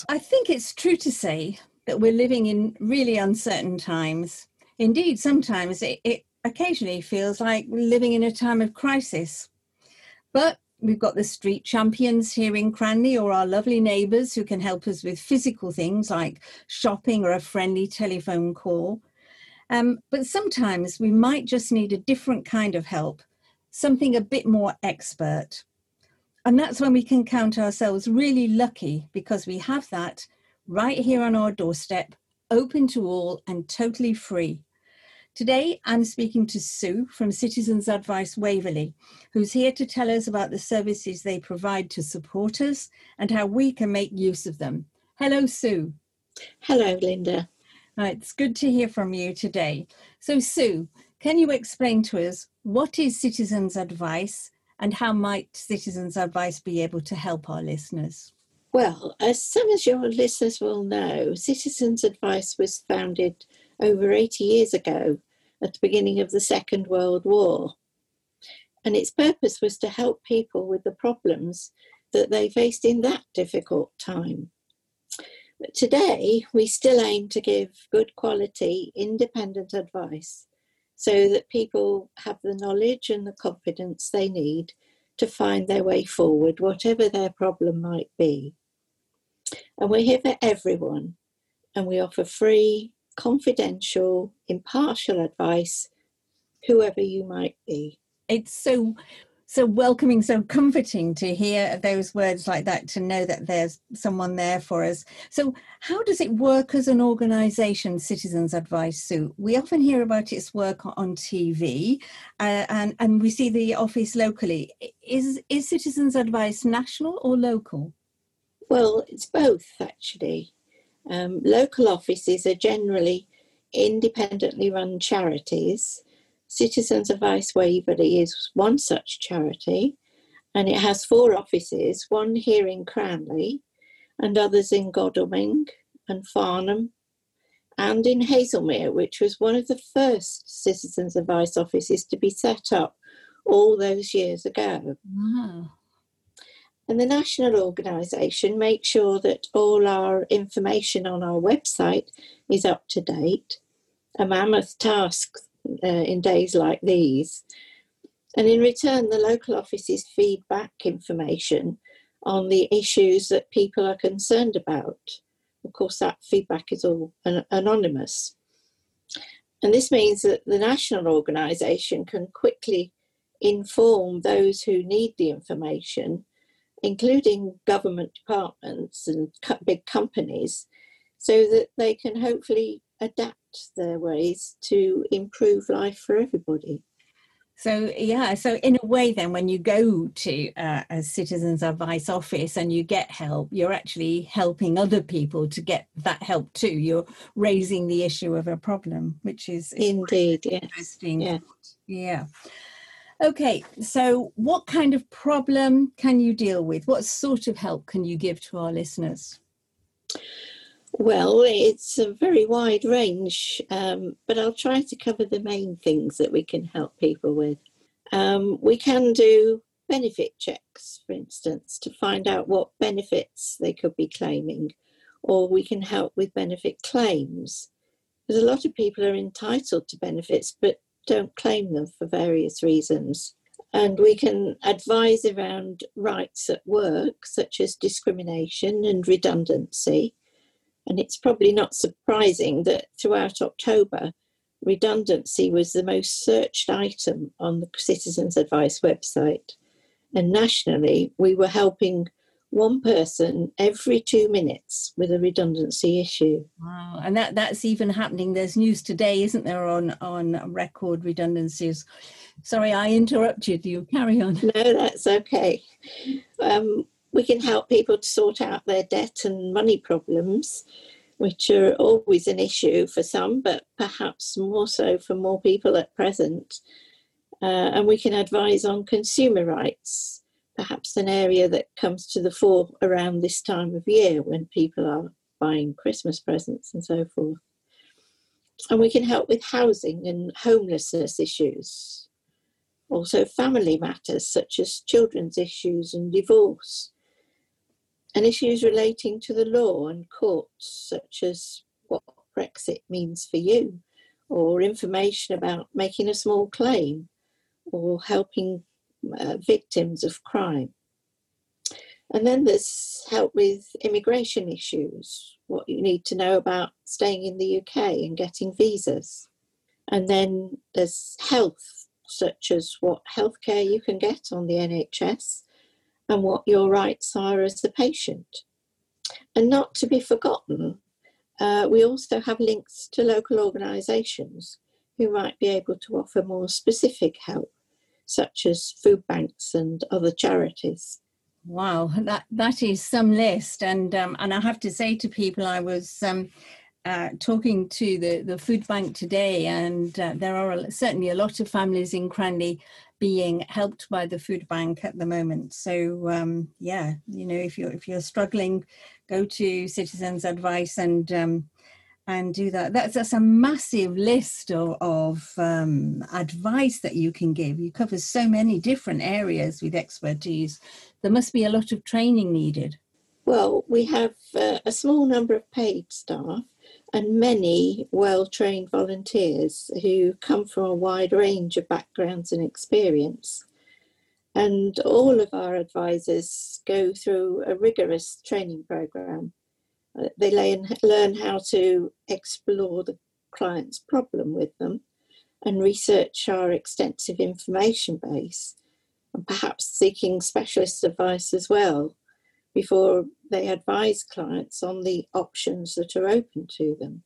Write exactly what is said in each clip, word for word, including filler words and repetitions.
I think it's true to say that we're living in really uncertain times. Indeed, sometimes it, it occasionally feels like we're living in a time of crisis. But we've got the street champions here in Cranley, or our lovely neighbours who can help us with physical things like shopping or a friendly telephone call. Um, but sometimes we might just need a different kind of help, something a bit more expert. And that's when we can count ourselves really lucky, because we have that right here on our doorstep, open to all and totally free. Today, I'm speaking to Sue from Citizens Advice Waverley, who's here to tell us about the services they provide to support us and how we can make use of them. Hello, Sue. Hello, Linda. Uh, it's good to hear from you today. So, Sue, can you explain to us what is Citizens Advice and how might Citizens Advice be able to help our listeners? Well, as some of your listeners will know, Citizens Advice was founded over eighty years ago at the beginning of the Second World War. And its purpose was to help people with the problems that they faced in that difficult time. But today, we still aim to give good quality, independent advice so that people have the knowledge and the confidence they need to find their way forward, whatever their problem might be. And we're here for everyone, and we offer free, confidential, impartial advice, whoever you might be. It's so so welcoming, so comforting to hear those words like that, to know that there's someone there for us. So how does it work as an organisation, Citizens Advice, Sue? We often hear about its work on T V uh, and, and we see the office locally. Is, is Citizens Advice national or local? Well, it's both, actually. Um, local offices are generally independently run charities. Citizens Advice Waverley is one such charity, and it has four offices, one here in Cranley and others in Godalming and Farnham and in Hazelmere, which was one of the first Citizens Advice offices to be set up all those years ago. Wow. And the national organisation makes sure that all our information on our website is up to date, a mammoth task uh, in days like these. And in return, the local offices feed back information on the issues that people are concerned about. Of course, that feedback is all an- anonymous. And this means that the national organisation can quickly inform those who need the information, including government departments and big companies, so that they can hopefully adapt their ways to improve life for everybody. So, yeah, so in a way then, when you go to uh, a Citizens Advice office and you get help, you're actually helping other people to get that help too. You're raising the issue of a problem, which is, is Indeed, yes. interesting. Yeah. Yeah. Okay, so what kind of problem can you deal with? What sort of help can you give to our listeners? Well, it's a very wide range, um, but I'll try to cover the main things that we can help people with. Um, we can do benefit checks, for instance, to find out what benefits they could be claiming, or we can help with benefit claims, because a lot of people are entitled to benefits but don't claim them for various reasons. And we can advise around rights at work, such as discrimination and redundancy. And it's probably not surprising that throughout October, redundancy was the most searched item on the Citizens Advice website. And nationally, we were helping one person every two minutes with a redundancy issue. Wow, and that, that's even happening. There's news today, isn't there, on, on record redundancies. Sorry, I interrupted you. Carry on. No, that's okay. Um, we can help people to sort out their debt and money problems, which are always an issue for some, but perhaps more so for more people at present. Uh, and we can advise on consumer rights, perhaps an area that comes to the fore around this time of year when people are buying Christmas presents and so forth. And we can help with housing and homelessness issues. Also family matters such as children's issues and divorce. and issues relating to the law and courts, such as what Brexit means for you, or information about making a small claim, or helping uh, victims of crime. And then there's help with immigration issues, what you need to know about staying in the U K and getting visas. And then there's health, such as what healthcare you can get on the N H S and what your rights are as a patient. And not to be forgotten, uh, we also have links to local organisations who might be able to offer more specific help, such as food banks and other charities. Wow, that that is some list, and um, and I have to say to people, I was um, uh, talking to the the food bank today, and uh, there are a, certainly a lot of families in Cranley being helped by the food bank at the moment. So um, yeah, you know, if you're if you're struggling, go to Citizens Advice and um, and do that. That's that's a massive list of, of um, advice that you can give. You cover so many different areas with expertise. There must be a lot of training needed. Well, we have uh, a small number of paid staff and many well-trained volunteers who come from a wide range of backgrounds and experience. And all of our advisors go through a rigorous training programme. Uh, they learn, learn how to explore the client's problem with them and research our extensive information base, and perhaps seeking specialist advice as well before they advise clients on the options that are open to them.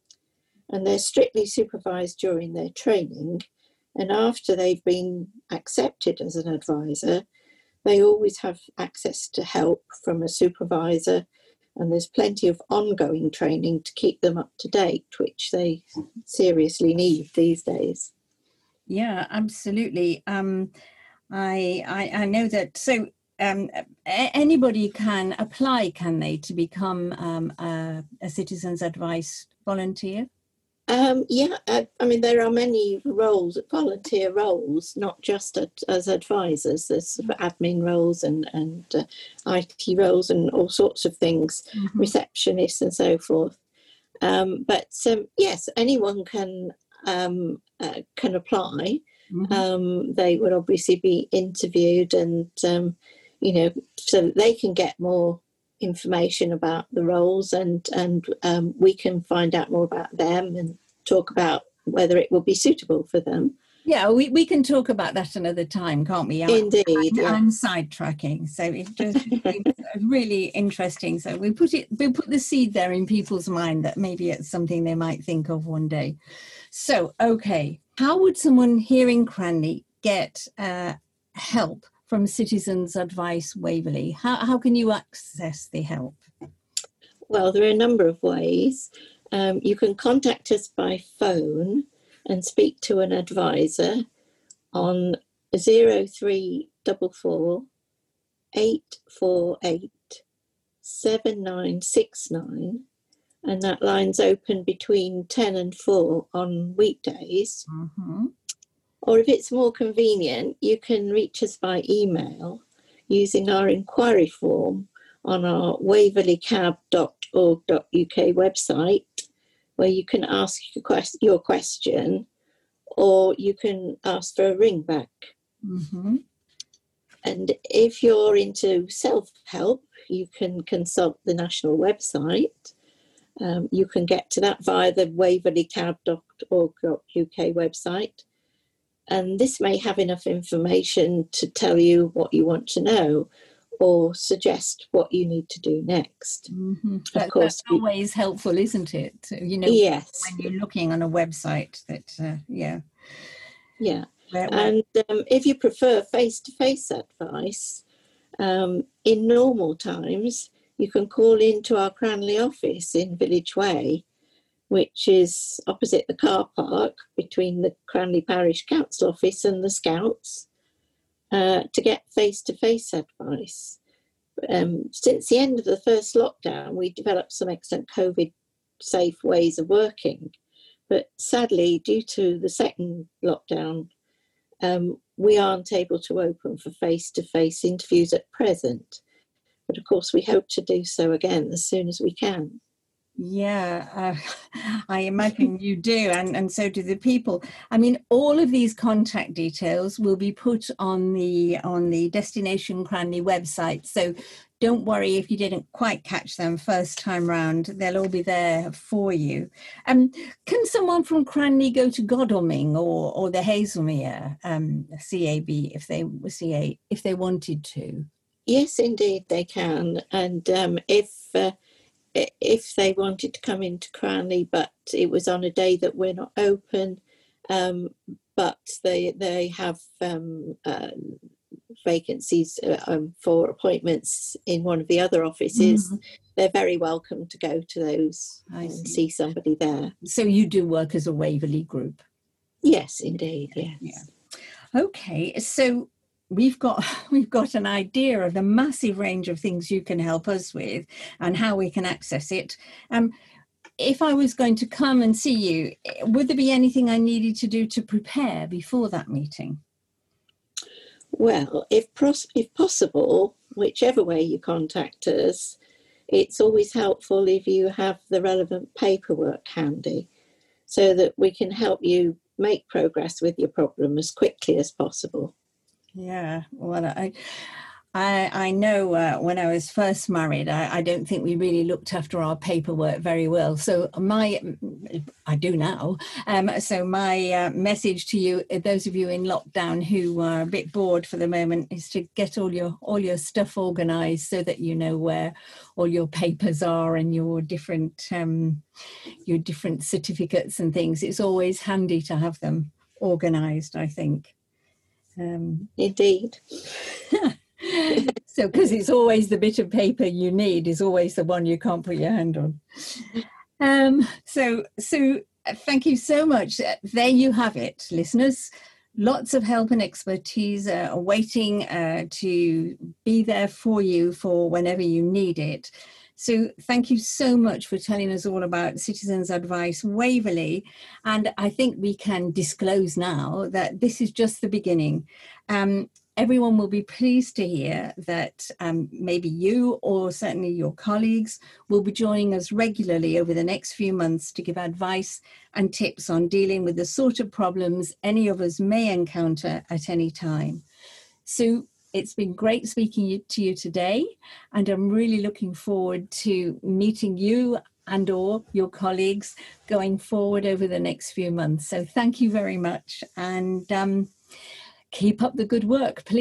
And they're strictly supervised during their training, and after they've been accepted as an advisor, they always have access to help from a supervisor, and there's plenty of ongoing training to keep them up to date, which they seriously need these days. Yeah, absolutely. Um, I, I I know that. So um, anybody can apply, can they, to become um, a, a Citizens Advice volunteer? Um, yeah, I, I mean, there are many roles, volunteer roles, not just at, as advisors. There's sort of admin roles and, and uh, I T roles and all sorts of things, mm-hmm. receptionists and so forth. Um, but um, yes, anyone can um, uh, can apply. Mm-hmm. Um, they would obviously be interviewed, and um, you know, so that they can get more information about the roles, and and um, we can find out more about them and talk about whether it will be suitable for them. Yeah, we, we can talk about that another time, can't we? Indeed. I'm, yeah. I'm sidetracking, so it just it's really interesting. So we put it, we put the seed there in people's mind that maybe it's something they might think of one day. So, okay, how would someone here in Cranley get uh, help from Citizens Advice Waverley? How how can you access the help? Well, there are a number of ways. Um, you can contact us by phone and speak to an advisor on zero three four four, eight four eight, seven nine six nine, and that line's open between ten and four on weekdays. Mm-hmm. Or if it's more convenient, you can reach us by email using our inquiry form on our waverley cab dot org dot U K website, where you can ask your question, or you can ask for a ring back. Mm-hmm. And if you're into self-help, you can consult the national website. Um, you can get to that via the waverley cab dot org dot U K website. And this may have enough information to tell you what you want to know or suggest what you need to do next. Mm-hmm. That, of course, that's always helpful, isn't it? You know, yes. when you're looking on a website that, uh, yeah. Yeah. Where, where... And um, if you prefer face-to-face advice, um, in normal times, you can call into our Cranley office in Village Way, which is opposite the car park between the Cranley Parish Council office and the Scouts, uh, to get face-to-face advice. Um, since the end of the first lockdown, we developed some excellent COVID-safe ways of working. But sadly, due to the second lockdown, um, we aren't able to open for face-to-face interviews at present. But of course, we hope to do so again as soon as we can. Yeah, uh, I imagine you do, and, and so do the people. I mean, all of these contact details will be put on the on the Destination Cranley website. So don't worry if you didn't quite catch them first time round. They'll all be there for you. Um, can someone from Cranley go to Godalming or or the Hazelmere um, C A B if they C A if they wanted to? Yes, indeed they can. And um, if uh, if they wanted to come into Cranley, but it was on a day that we're not open, um, but they they have um, uh, vacancies uh, um, for appointments in one of the other offices, mm-hmm. they're very welcome to go to those I and see. see somebody there. So you do work as a Waverley group? Yes, indeed, yes. Yeah. Okay, so we've got we've got an idea of the massive range of things you can help us with and how we can access it. Um, if I was going to come and see you, would there be anything I needed to do to prepare before that meeting? Well, if pros- if possible, whichever way you contact us, it's always helpful if you have the relevant paperwork handy so that we can help you make progress with your problem as quickly as possible. Yeah, well, I, I, I know uh, when I was first married, I, I don't think we really looked after our paperwork very well. So my, I do now. Um, so my uh, message to you, those of you in lockdown who are a bit bored for the moment, is to get all your all your stuff organised so that you know where all your papers are and your different um, your different certificates and things. It's always handy to have them organised, I think. Um, Indeed. So, because it's always the bit of paper you need is always the one you can't put your hand on. Um, so, so thank you so much. There you have it, listeners. Lots of help and expertise uh, awaiting uh, to be there for you for whenever you need it. So thank you so much for telling us all about Citizens Advice Waverley. And I think we can disclose now that this is just the beginning. Um, everyone will be pleased to hear that um, maybe you or certainly your colleagues will be joining us regularly over the next few months to give advice and tips on dealing with the sort of problems any of us may encounter at any time. So it's been great speaking to you today, and I'm really looking forward to meeting you and or your colleagues going forward over the next few months. So thank you very much, and um, keep up the good work, please.